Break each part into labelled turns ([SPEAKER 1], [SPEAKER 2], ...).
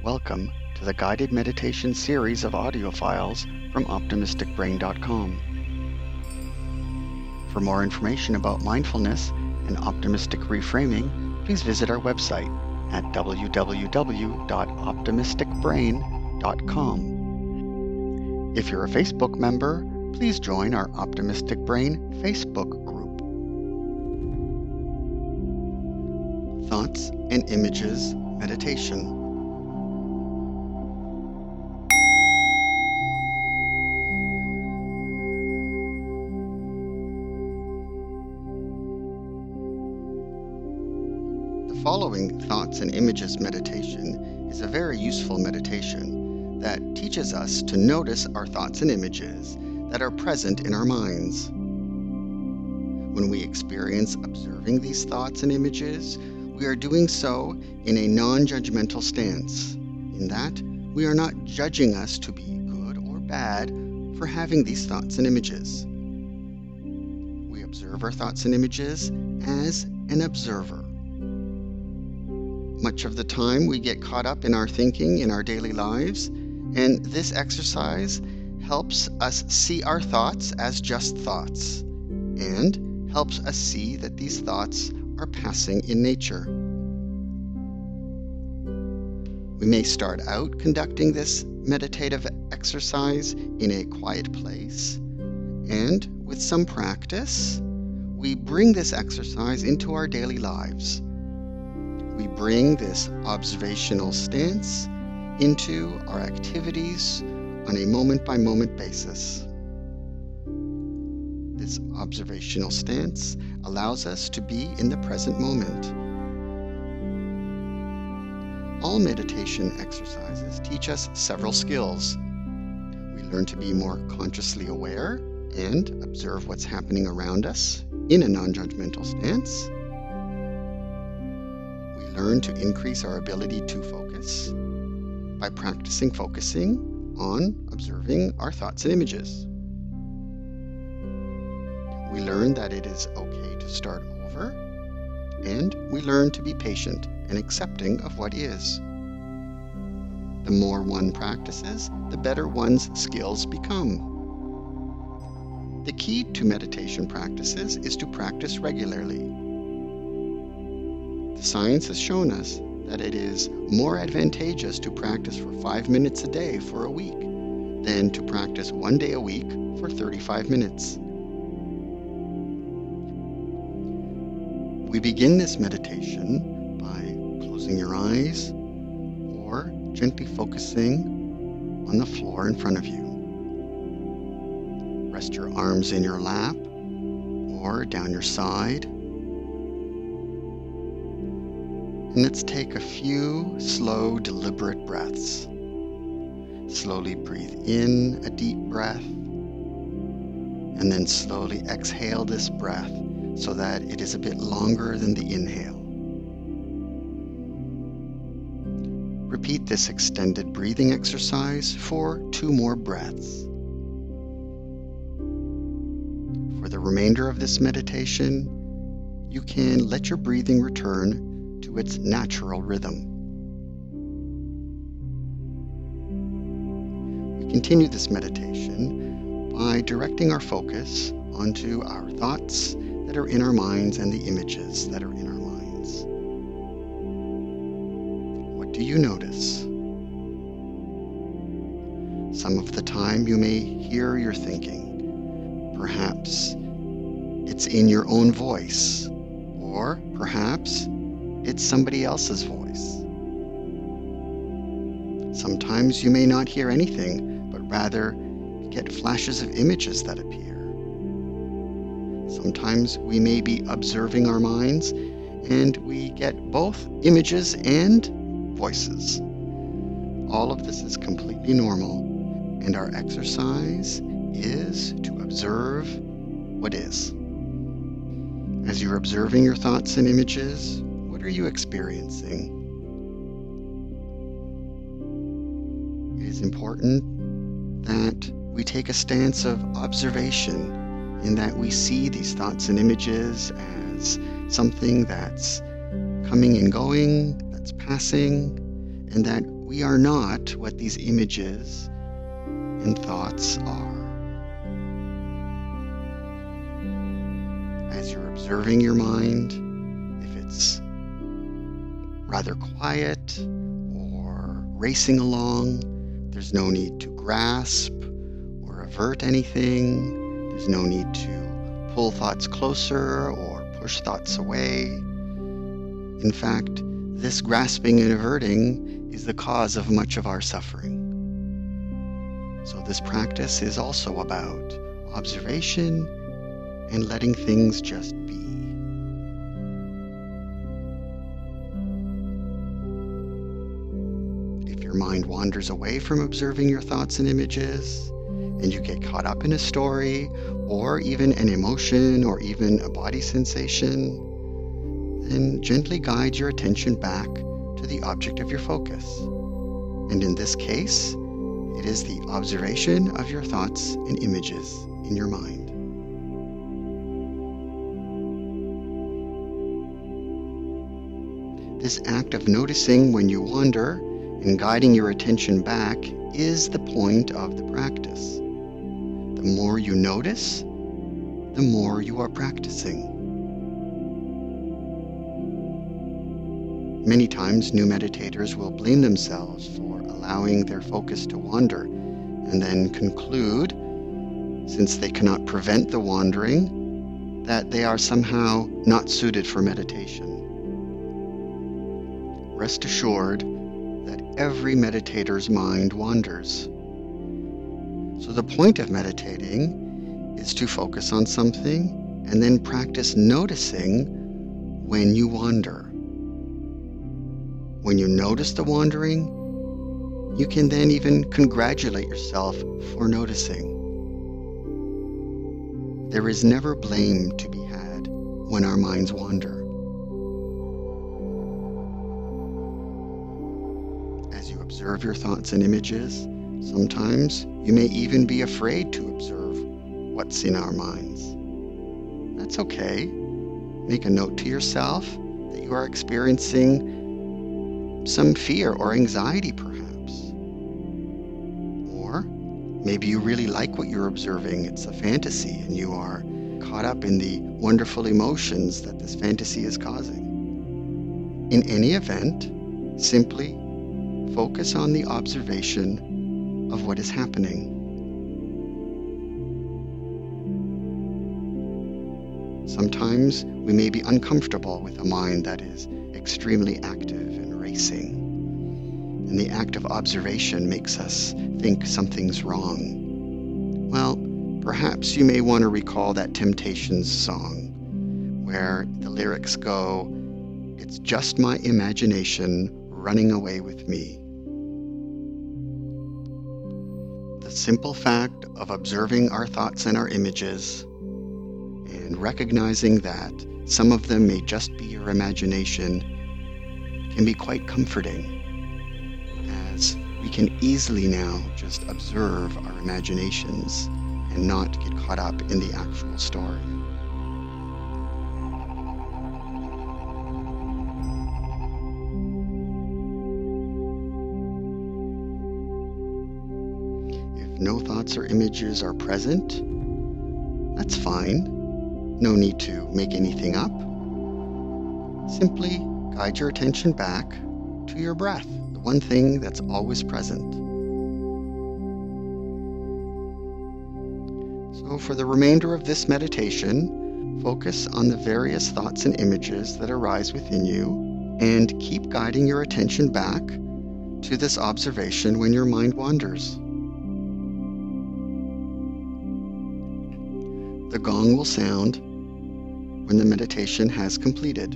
[SPEAKER 1] Welcome to the guided meditation series of audio files from OptimisticBrain.com. For more information about mindfulness and optimistic reframing, please visit our website at www.optimisticbrain.com. If you're a Facebook member, please join our Optimistic Brain Facebook group. Thoughts and Images Meditation. The following Thoughts and Images meditation is a very useful meditation that teaches us to notice our thoughts and images that are present in our minds. When we experience observing these thoughts and images, we are doing so in a non-judgmental stance, in that we are not judging us to be good or bad for having these thoughts and images. We observe our thoughts and images as an observer. Much of the time we get caught up in our thinking in our daily lives, and this exercise helps us see our thoughts as just thoughts, and helps us see that these thoughts are passing in nature. We may start out conducting this meditative exercise in a quiet place, and with some practice, we bring this exercise into our daily lives. We bring this observational stance into our activities on a moment-by-moment basis. This observational stance allows us to be in the present moment. All meditation exercises teach us several skills. We learn to be more consciously aware and observe what's happening around us in a non-judgmental stance. We learn to increase our ability to focus by practicing focusing on observing our thoughts and images. We learn that it is okay to start over, and we learn to be patient and accepting of what is. The more one practices, the better one's skills become. The key to meditation practices is to practice regularly. The science has shown us that it is more advantageous to practice for 5 minutes a day for a week than to practice 1 day a week for 35 minutes. We begin this meditation by closing your eyes or gently focusing on the floor in front of you. Rest your arms in your lap or down your side. And let's take a few slow, deliberate breaths. Slowly breathe in a deep breath, and then slowly exhale this breath so that it is a bit longer than the inhale. Repeat this extended breathing exercise for 2 more breaths. For the remainder of this meditation, you can let your breathing return to its natural rhythm. We continue this meditation by directing our focus onto our thoughts that are in our minds and the images that are in our minds. What do you notice? Some of the time you may hear your thinking. Perhaps it's in your own voice, or perhaps it's somebody else's voice. Sometimes you may not hear anything, but rather get flashes of images that appear. Sometimes we may be observing our minds, and we get both images and voices. All of this is completely normal, and our exercise is to observe what is. As you're observing your thoughts and images, what are you experiencing? It is important that we take a stance of observation, in that we see these thoughts and images as something that's coming and going, that's passing, and that we are not what these images and thoughts are. As you're observing your mind, if it's rather quiet or racing along, there's no need to grasp or avert anything. There's no need to pull thoughts closer or push thoughts away. In fact, this grasping and averting is the cause of much of our suffering. So this practice is also about observation and letting things just be. If your mind wanders away from observing your thoughts and images, and you get caught up in a story, or even an emotion, or even a body sensation, then gently guide your attention back to the object of your focus. And in this case, it is the observation of your thoughts and images in your mind. This act of noticing when you wander and guiding your attention back is the point of the practice. The more you notice, the more you are practicing. Many times, new meditators will blame themselves for allowing their focus to wander and then conclude, since they cannot prevent the wandering, that they are somehow not suited for meditation. Rest assured that every meditator's mind wanders. So the point of meditating is to focus on something and then practice noticing when you wander. When you notice the wandering, you can then even congratulate yourself for noticing. There is never blame to be had when our minds wander. As you observe your thoughts and images, sometimes you may even be afraid to observe what's in our minds. That's okay. Make a note to yourself that you are experiencing some fear or anxiety, perhaps. Or maybe you really like what you're observing. It's a fantasy and you are caught up in the wonderful emotions that this fantasy is causing. In any event, simply focus on the observation of what is happening. Sometimes we may be uncomfortable with a mind that is extremely active and racing, and the act of observation makes us think something's wrong. Well, perhaps you may want to recall that Temptations song, where the lyrics go, "It's just my imagination running away with me." The simple fact of observing our thoughts and our images and recognizing that some of them may just be your imagination can be quite comforting, as we can easily now just observe our imaginations and not get caught up in the actual story. If no thoughts or images are present, that's fine. No need to make anything up. Simply guide your attention back to your breath, the one thing that's always present. So for the remainder of this meditation, focus on the various thoughts and images that arise within you and keep guiding your attention back to this observation when your mind wanders. The gong will sound when the meditation has completed.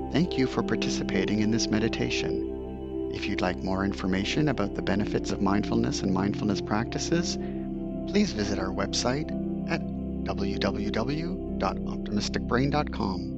[SPEAKER 1] Thank you for participating in this meditation. If you'd like more information about the benefits of mindfulness and mindfulness practices, please visit our website at www.optimisticbrain.com.